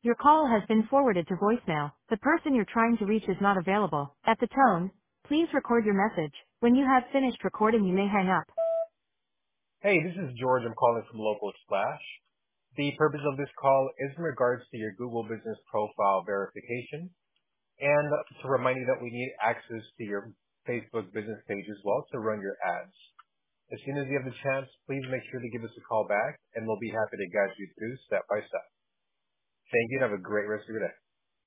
Your call has been forwarded to voicemail. The person you're trying to reach is not available. At the tone, please record your message. When you have finished recording, you may hang up. Hey, this is George. I'm calling from Local Splash. The purpose of this call is in regards to your Google Business Profile verification and to remind you that we need access to your Facebook business page as well to run your ads. As soon as you have the chance, please make sure to give us a call back and we'll be happy to guide you through step by step. Thank you and have a great rest of your day.